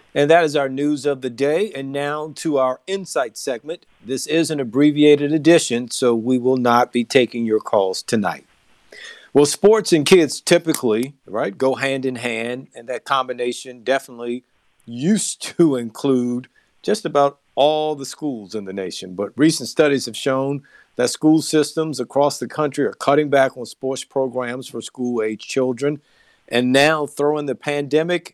And that is our news of the day. And now to our insight segment. This is an abbreviated edition, so we will not be taking your calls tonight. Well, sports and kids typically, right, go hand in hand, and that combination definitely used to include just about all the schools in the nation. But recent studies have shown that school systems across the country are cutting back on sports programs for school age children. And now, throwing the pandemic,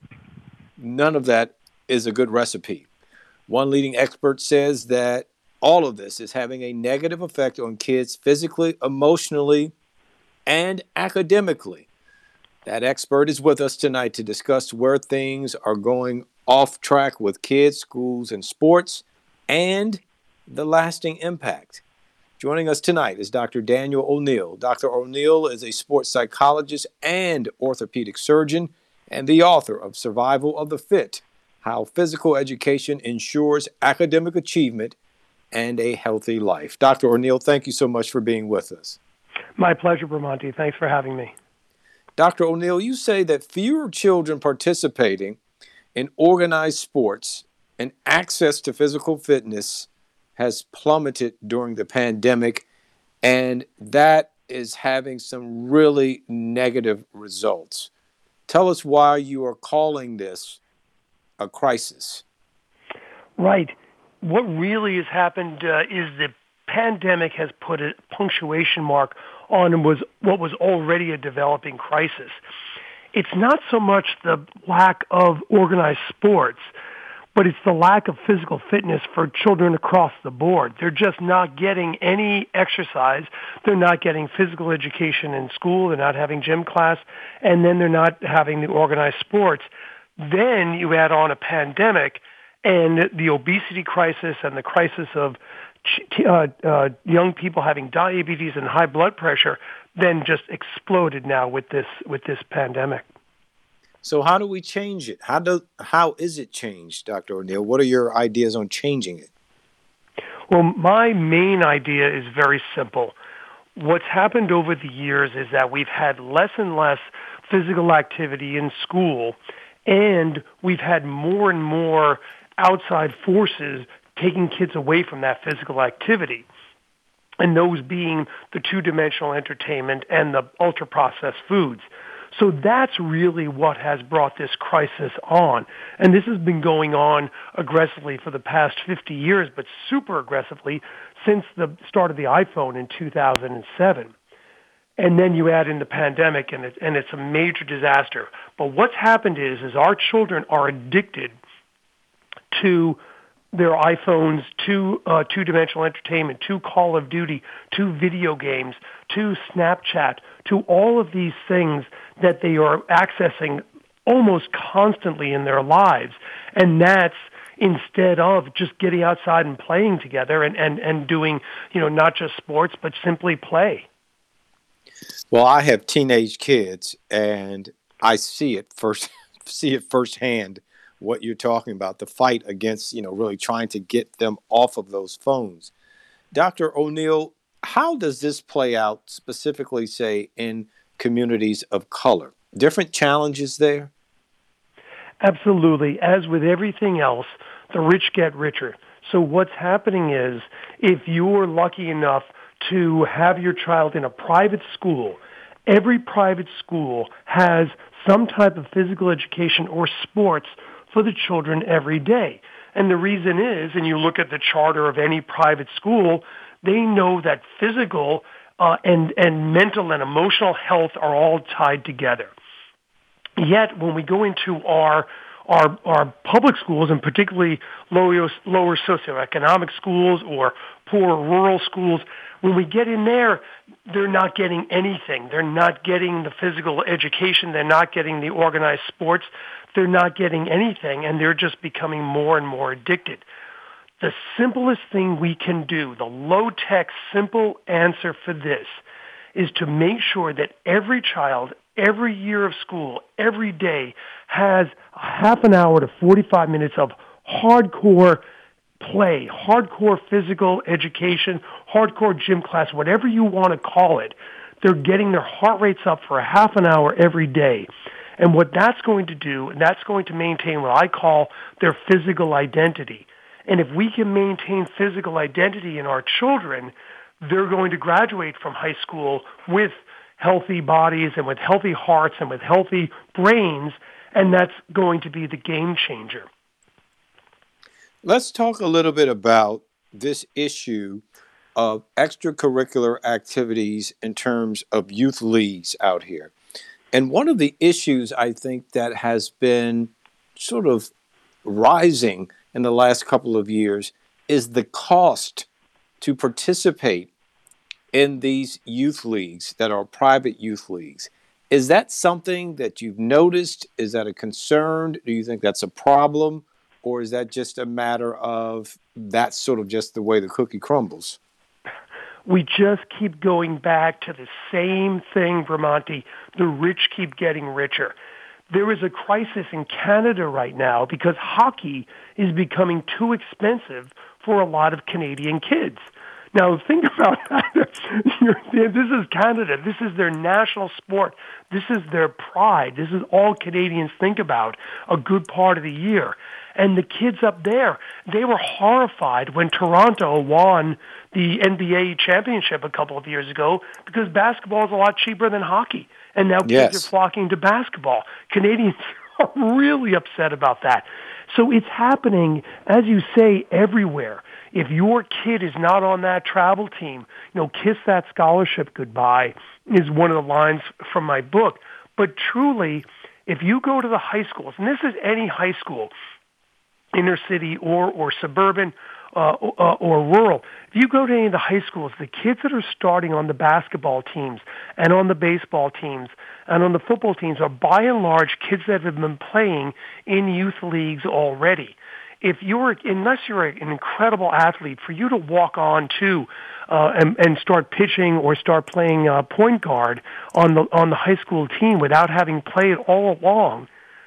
none of that is a good recipe. One leading expert says that all of this is having a negative effect on kids physically, emotionally, and academically. That expert is with us tonight to discuss where things are going off track with kids, schools, and sports, and the lasting impact. Joining us tonight is Dr. Daniel O'Neil. Dr. O'Neil is a sports psychologist and orthopedic surgeon and the author of Survival of the Fit: How Physical Education Ensures Academic Achievement and a Healthy Life. Dr. O'Neil, thank you so much for being with us. My pleasure, Bramante. Thanks for having me. Dr. O'Neil, you say that fewer children participating in organized sports and access to physical fitness has plummeted during the pandemic, and that is having some really negative results. Tell us why you are calling this a crisis. Right. What really has happened is the pandemic has put a punctuation mark on what was already a developing crisis. It's not so much the lack of organized sports, but it's the lack of physical fitness for children across the board. They're just not getting any exercise. They're not getting physical education in school. They're not having gym class. And then they're not having the organized sports. Then you add on a pandemic and the obesity crisis and the crisis of young people having diabetes and high blood pressure then just exploded now with this pandemic. So how do we change it? How is it changed, Dr. O'Neil? What are your ideas on changing it? Well, my main idea is very simple. What's happened over the years is that we've had less and less physical activity in school, and we've had more and more outside forces taking kids away from that physical activity, and those being the two-dimensional entertainment and the ultra-processed foods. So that's really what has brought this crisis on. And this has been going on aggressively for the past 50 years, but super aggressively since the start of the iPhone in 2007. And then you add in the pandemic, and it's a major disaster. But what's happened is our children are addicted to their iPhones, to two-dimensional entertainment, to Call of Duty, to video games, to Snapchat, to all of these things that they are accessing almost constantly in their lives. And that's instead of just getting outside and playing together and doing, not just sports, but simply play. Well, I have teenage kids, and I see it firsthand what you're talking about, the fight against, really trying to get them off of those phones. Dr. O'Neil, how does this play out specifically, say, in communities of color? Different challenges there? Absolutely. As with everything else, the rich get richer. So what's happening is if you're lucky enough to have your child in a private school, every private school has some type of physical education or sports for the children every day. And the reason is, and you look at the charter of any private school, they know that physical and mental and emotional health are all tied together. Yet when we go into our public schools, and particularly lower socioeconomic schools or poor rural schools, when we get in there, they're not getting anything. They're not getting the physical education. They're not getting the organized sports. They're not getting anything, and they're just becoming more and more addicted. The simplest thing we can do, the low-tech, simple answer for this, is to make sure that every child, every year of school, every day, has a half an hour to 45 minutes of hardcore play, hardcore physical education, hardcore gym class, whatever you want to call it. They're getting their heart rates up for a half an hour every day. And what that's going to do, and that's going to maintain what I call their physical identity. And if we can maintain physical identity in our children, they're going to graduate from high school with healthy bodies and with healthy hearts and with healthy brains, and that's going to be the game changer. Let's talk a little bit about this issue of extracurricular activities in terms of youth leagues out here. And one of the issues I think that has been sort of rising in the last couple of years is the cost to participate in these youth leagues that are private youth leagues. Is that something that you've noticed? Is that a concern? Do you think that's a problem? Or is that just a matter of that's sort of just the way the cookie crumbles? We just keep going back to the same thing, Vermonti. The rich keep getting richer. There is a crisis in Canada right now because hockey is becoming too expensive for a lot of Canadian kids. Now, think about that. This is Canada. This is their national sport. This is their pride. This is all Canadians think about a good part of the year. And the kids up there, they were horrified when Toronto won the NBA championship a couple of years ago because basketball is a lot cheaper than hockey. And now kids are flocking to basketball. Canadians are really upset about that. So it's happening, as you say, everywhere. If your kid is not on that travel team, kiss that scholarship goodbye is one of the lines from my book. But truly, if you go to the high schools, and this is any high school, inner city or suburban or rural, if you go to any of the high schools, the kids that are starting on the basketball teams and on the baseball teams and on the football teams are by and large kids that have been playing in youth leagues already. Unless you're an incredible athlete, for you to walk on to and start pitching or start playing point guard on the high school team without having played all along,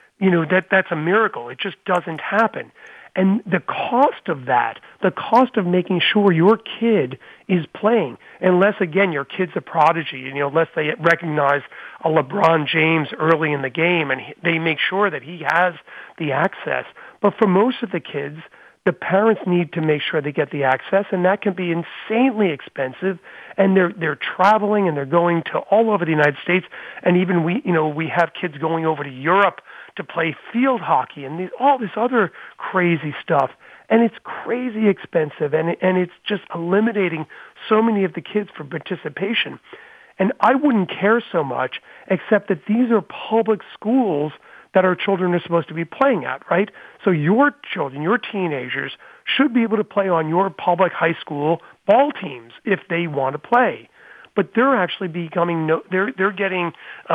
that's a miracle. It just doesn't happen. And the cost of that, the cost of making sure your kid is playing, unless, again, your kid's a prodigy, unless they recognize a LeBron James early in the game and they make sure that he has the access. But for most of the kids, the parents need to make sure they get the access, and that can be insanely expensive. And they're traveling and they're going to all over the United States, and even we have kids going over to Europe to play field hockey and all this other crazy stuff. And it's crazy expensive, and it's just eliminating so many of the kids from participation. And I wouldn't care so much, except that these are public schools that our children are supposed to be playing at, right? So your children, your teenagers, should be able to play on your public high school ball teams if they want to play. But they're actually they're getting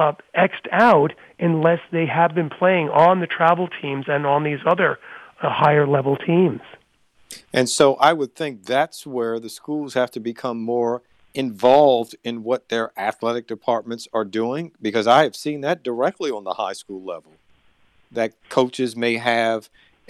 X'd out unless they have been playing on the travel teams and on these other higher level teams. And so I would think that's where the schools have to become more involved in what their athletic departments are doing, because I have seen that directly on the high school level, that coaches may have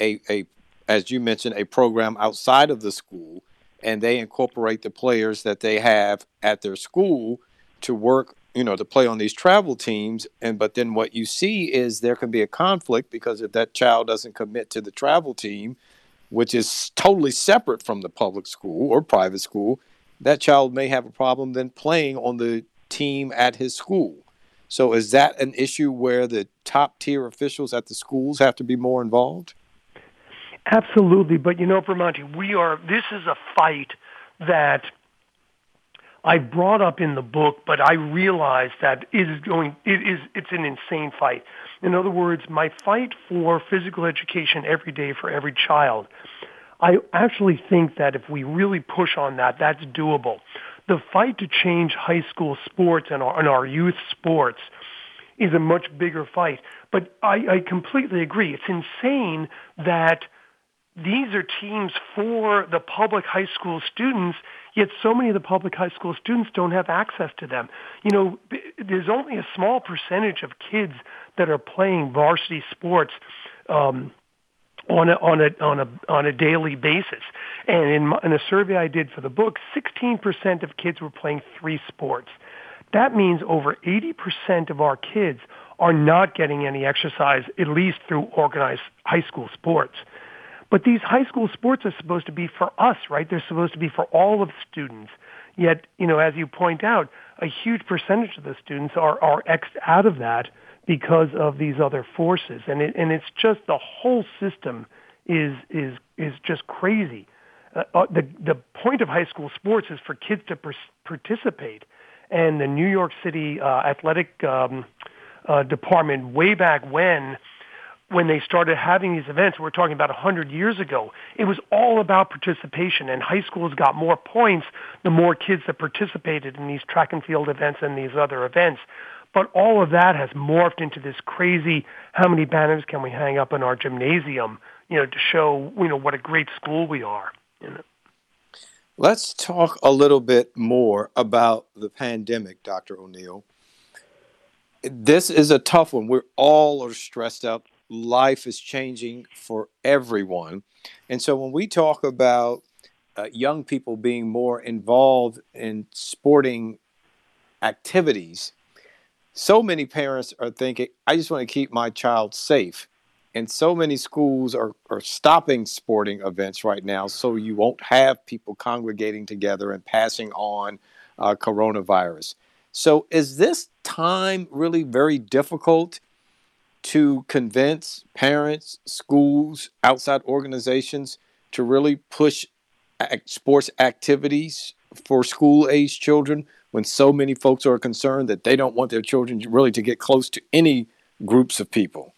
as you mentioned, a program outside of the school, and they incorporate the players that they have at their school to work, to play on these travel teams. But then what you see is there can be a conflict, because if that child doesn't commit to the travel team, which is totally separate from the public school or private school, that child may have a problem then playing on the team at his school. So is that an issue where the top tier officials at the schools have to be more involved? Absolutely. But Vermonti, this is a fight that I brought up in the book, but I realized that it's an insane fight. In other words, my fight for physical education every day for every child, I actually think that if we really push on that, that's doable. The fight to change high school sports and our youth sports is a much bigger fight. But I completely agree. It's insane that these are teams for the public high school students, yet so many of the public high school students don't have access to them. There's only a small percentage of kids that are playing varsity sports on a daily basis. And in a survey I did for the book, 16% of kids were playing 3 sports. That means over 80% of our kids are not getting any exercise, at least through organized high school sports. But these high school sports are supposed to be for us, right? They're supposed to be for all of the students. Yet, as you point out, a huge percentage of the students are X'd out of that because of these other forces. And it's just the whole system is just crazy. The point of high school sports is for kids to participate. And the New York City athletic department, way back when they started having these events, we're talking about 100 years ago, it was all about participation, and high schools got more points the more kids that participated in these track and field events and these other events. But all of that has morphed into this crazy, how many banners can we hang up in our gymnasium, to show, what a great school we are. Let's talk a little bit more about the pandemic, Dr. O'Neill. This is a tough one. We're all are stressed out. Life is changing for everyone. And so when we talk about young people being more involved in sporting activities, so many parents are thinking, I just want to keep my child safe. And so many schools are stopping sporting events right now so you won't have people congregating together and passing on coronavirus. So is this time really very difficult to convince parents, schools, outside organizations to really push sports activities for school-age children when so many folks are concerned that they don't want their children really to get close to any groups of people?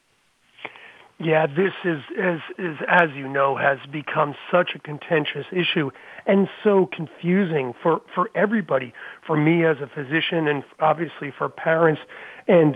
Yeah, this is as you know, has become such a contentious issue and so confusing for everybody, for me as a physician and obviously for parents. And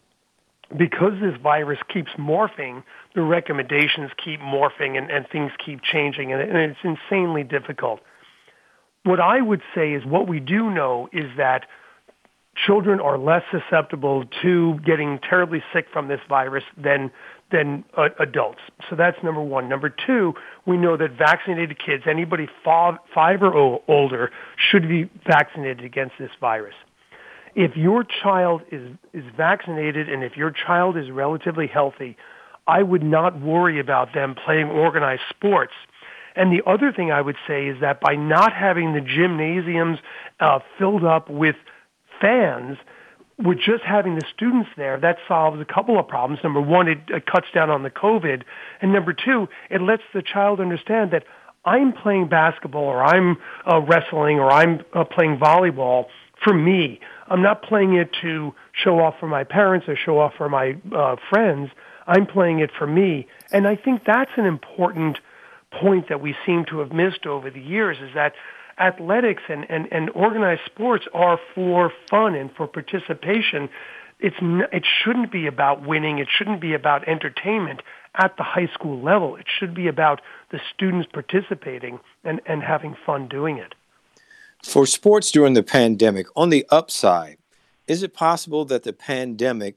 because this virus keeps morphing, the recommendations keep morphing and things keep changing, and it's insanely difficult. What I would say is what we do know is that children are less susceptible to getting terribly sick from this virus than adults. So that's number one. Number two, we know that vaccinated kids, anybody 5 or older, should be vaccinated against this virus. If your child is vaccinated and if your child is relatively healthy, I would not worry about them playing organized sports. And the other thing I would say is that by not having the gymnasiums filled up with fans, with just having the students there, that solves a couple of problems. Number one, it cuts down on the COVID. And number two, it lets the child understand that I'm playing basketball or I'm wrestling or I'm playing volleyball for me. I'm not playing it to show off for my parents or show off for my friends. I'm playing it for me. And I think that's an important point that we seem to have missed over the years, is that athletics and organized sports are for fun and for participation. It shouldn't be about winning. It shouldn't be about entertainment at the high school level. It should be about the students participating and having fun doing it. For sports during the pandemic, on the upside, is it possible that the pandemic,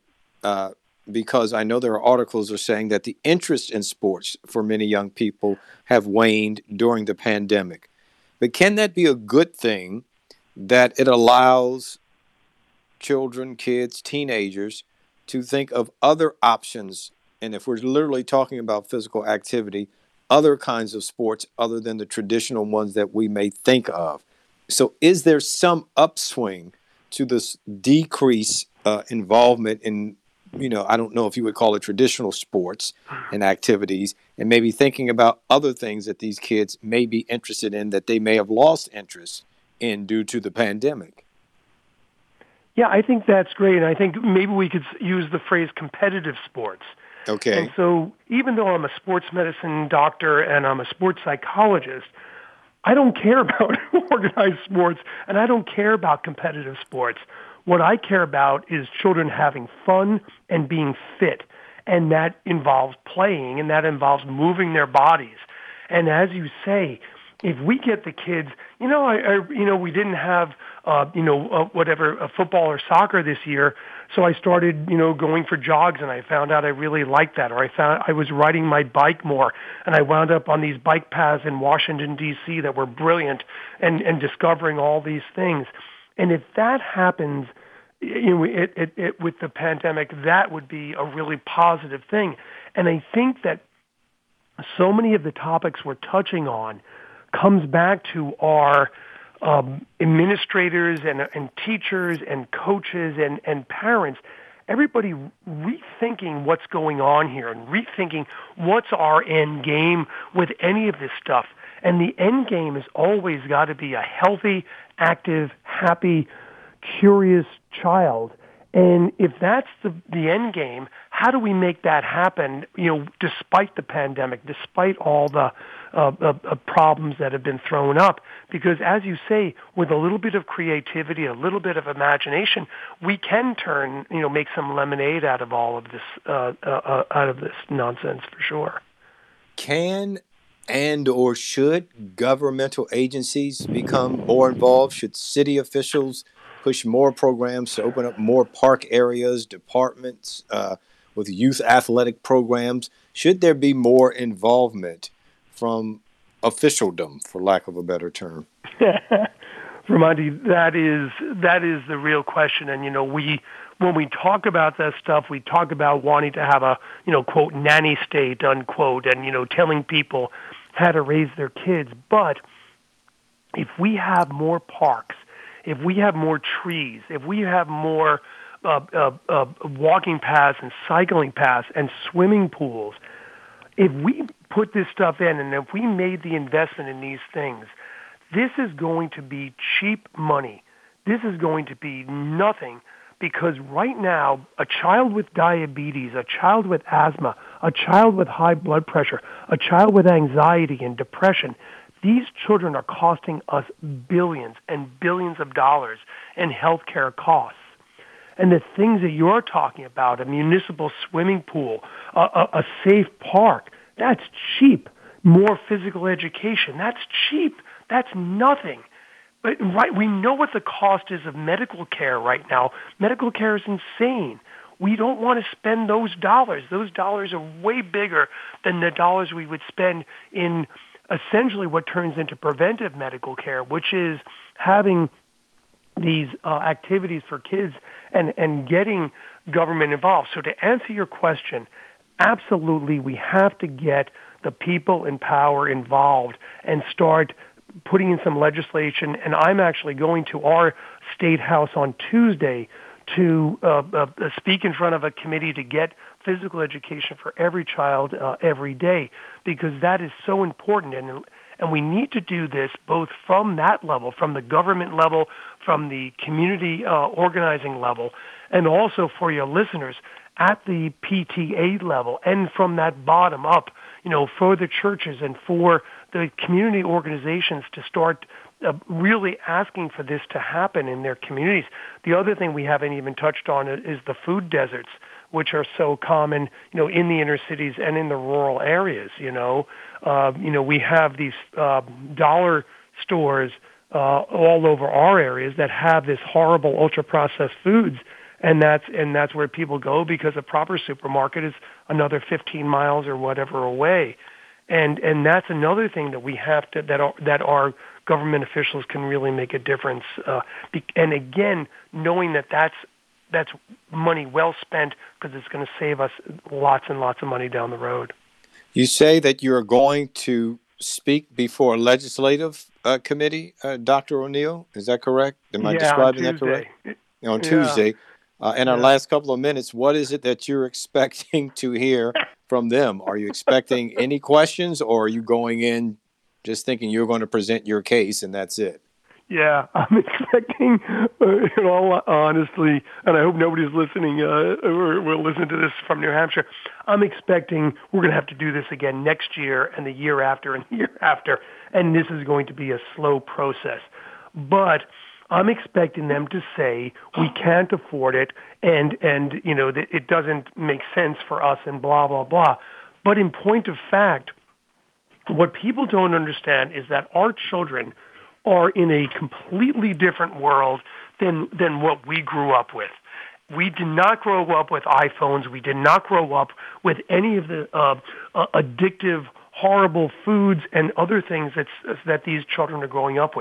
because I know there are articles that are saying that the interest in sports for many young people have waned during the pandemic, but can that be a good thing, that it allows children, kids, teenagers to think of other options? And if we're literally talking about physical activity, other kinds of sports other than the traditional ones that we may think of. So is there some upswing to this decrease involvement in, I don't know if you would call it traditional sports and activities, and maybe thinking about other things that these kids may be interested in that they may have lost interest in due to the pandemic? Yeah, I think that's great. And I think maybe we could use the phrase competitive sports. Okay. And so even though I'm a sports medicine doctor and I'm a sports psychologist, I don't care about organized sports and I don't care about competitive sports. What I care about is children having fun and being fit. And that involves playing and that involves moving their bodies. And as you say, if we get the kids, we didn't have, football or soccer this year. So I started, going for jogs and I found out I really liked that. Or I was riding my bike more and I wound up on these bike paths in Washington, D.C. that were brilliant and discovering all these things. And if that happens, with the pandemic, that would be a really positive thing. And I think that so many of the topics we're touching on comes back to our administrators and teachers and coaches and parents, everybody rethinking what's going on here and rethinking what's our end game with any of this stuff. And the end game has always got to be a healthy, active, happy, curious child. And if that's the end game, how do we make that happen, despite the pandemic, despite all the problems that have been thrown up? Because as you say, with a little bit of creativity, a little bit of imagination, we can make some lemonade out of all of this, out of this nonsense for sure. Can and or should governmental agencies become more involved? Should city officials push more programs to open up more park areas, departments with youth athletic programs? Should there be more involvement from officialdom, for lack of a better term? Ramandi, that is the real question. And, when we talk about that stuff, we talk about wanting to have a, quote, nanny state, unquote, and, telling people how to raise their kids. But if we have more parks, if we have more trees, if we have more walking paths and cycling paths and swimming pools, if we put this stuff in and if we made the investment in these things, this is going to be cheap money. This is going to be nothing, because right now, a child with diabetes, a child with asthma, a child with high blood pressure, a child with anxiety and depression, these children are costing us billions and billions of dollars in healthcare costs. And the things that you're talking about, a municipal swimming pool, a safe park, that's cheap. More physical education, that's cheap. That's nothing. But right, we know what the cost is of medical care right now. Medical care is insane. We don't want to spend those dollars. Those dollars are way bigger than the dollars we would spend in essentially what turns into preventive medical care, which is having these activities for kids and getting government involved. So to answer your question, absolutely we have to get the people in power involved and start putting in some legislation. And I'm actually going to our state house on Tuesday to speak in front of a committee to get physical education for every child every day, because that is so important. And we need to do this both from that level, from the government level, from the community organizing level, and also for your listeners at the PTA level, and from that bottom up, for the churches and for the community organizations to start really asking for this to happen in their communities. The other thing we haven't even touched on is the food deserts, which are so common, in the inner cities and in the rural areas. We have these dollar stores all over our areas that have this horrible ultra-processed foods, and that's where people go because a proper supermarket is another 15 miles or whatever away. And that's another thing that we have to, that our government officials can really make a difference. And again, knowing that that's money well spent, because it's going to save us lots and lots of money down the road. You say that you're going to speak before a legislative committee, Dr. O'Neill. Is that correct? Am I describing that correct? On Tuesday. In our last couple of minutes, what is it that you're expecting to hear from them? Are you expecting any questions, or are you going in just thinking you're going to present your case and that's it? Yeah, I'm expecting, in all honesty, and I hope nobody's listening or will listen to this from New Hampshire, I'm expecting we're going to have to do this again next year and the year after and the year after, and this is going to be a slow process. But I'm expecting them to say we can't afford it, and it doesn't make sense for us, and blah blah blah. But in point of fact, what people don't understand is that our children are in a completely different world than what we grew up with. We did not grow up with iPhones. We did not grow up with any of the addictive, horrible foods and other things that these children are growing up with.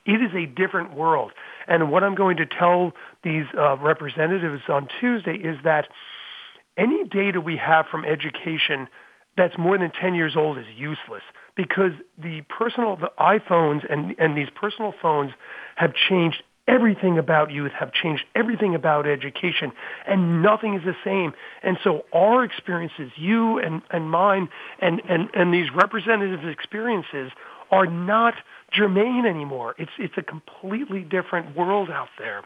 It is a different world. And what I'm going to tell these representatives on Tuesday is that any data we have from education that's more than 10 years old is useless, because the iPhones and these personal phones have changed everything about youth, have changed everything about education, and nothing is the same. And so our experiences, you and mine, and these representatives' experiences are not germane anymore. It's a completely different world out there.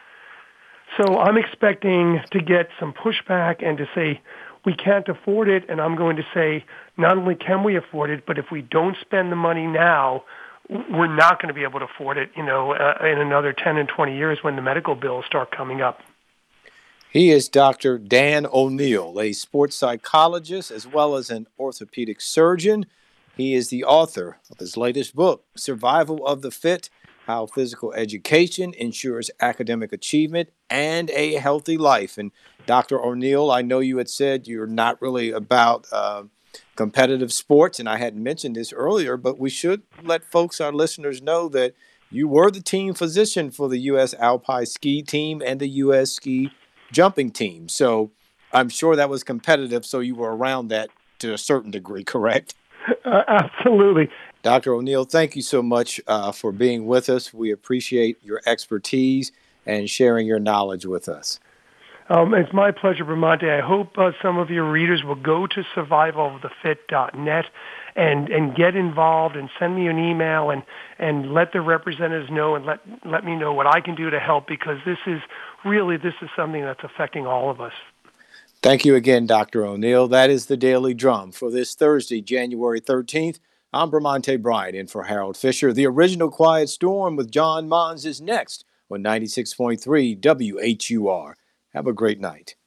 So I'm expecting to get some pushback and to say, we can't afford it, and I'm going to say, not only can we afford it, but if we don't spend the money now, we're not going to be able to afford it, in another 10 and 20 years when the medical bills start coming up. He is Dr. Dan O'Neill, a sports psychologist as well as an orthopedic surgeon. He is the author of his latest book, Survival of the Fit: How Physical Education Ensures Academic Achievement and a Healthy Life. And Dr. O'Neill, I know you had said you're not really about competitive sports, and I hadn't mentioned this earlier, but we should let folks, our listeners, know that you were the team physician for the U.S. Alpine Ski Team and the U.S. Ski Jumping Team. So I'm sure that was competitive, so you were around that to a certain degree, correct? Absolutely. Dr. O'Neill, thank you so much for being with us. We appreciate your expertise and sharing your knowledge with us. It's my pleasure, Bramante. I hope some of your readers will go to survivalofthefit.net and get involved and send me an email and let the representatives know and let me know what I can do to help, because this is something that's affecting all of us. Thank you again, Dr. O'Neill. That is the Daily Drum for this Thursday, January 13th. I'm Bramante Bryant in for Harold Fisher. The original Quiet Storm with John Mons is next on 96.3 WHUR. Have a great night.